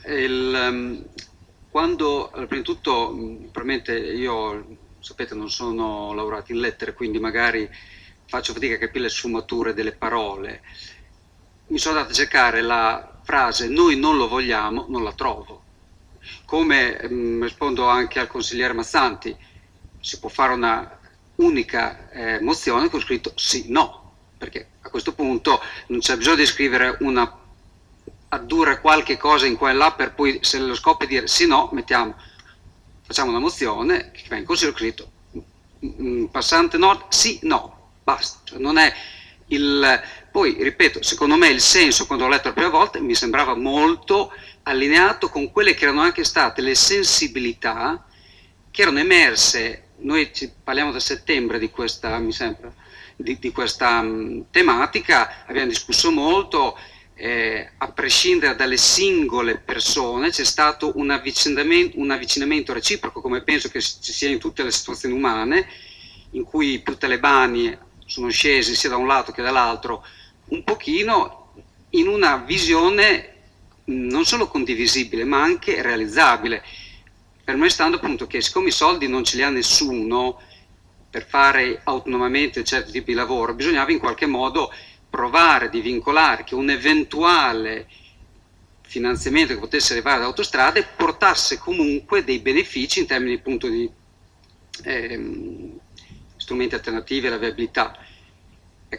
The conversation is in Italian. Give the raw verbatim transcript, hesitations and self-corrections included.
Il, um, quando, allora, prima di tutto, mh, probabilmente io, sapete, non sono laureato in lettere, quindi magari faccio fatica a capire le sfumature delle parole. Mi sono andato a cercare la frase noi non lo vogliamo, non la trovo. Come mh, rispondo anche al consigliere Mazzanti, si può fare una unica eh, mozione con scritto sì, no, perché a questo punto non c'è bisogno di scrivere una addurre qualche cosa in qua e là per poi, se lo scopo è dire sì no, mettiamo, facciamo una mozione che va in consiglio scritto passante nord sì no, basta, cioè, non è il. Poi ripeto, secondo me il senso, quando ho letto la prima volta, mi sembrava molto allineato con quelle che erano anche state le sensibilità che erano emerse. Noi ci parliamo da settembre di questa, mi sembra, di, di questa um, tematica, abbiamo discusso molto. Eh, a prescindere dalle singole persone c'è stato un avvicinamento, un avvicinamento reciproco, come penso che ci sia in tutte le situazioni umane, in cui più talebani sono scesi sia da un lato che dall'altro, un pochino in una visione non solo condivisibile ma anche realizzabile, fermo restando appunto che siccome i soldi non ce li ha nessuno per fare autonomamente certi tipi di lavoro, bisognava in qualche modo provare di vincolare che un eventuale finanziamento che potesse arrivare ad autostrade portasse comunque dei benefici in termini appunto di ehm, strumenti alternativi alla viabilità.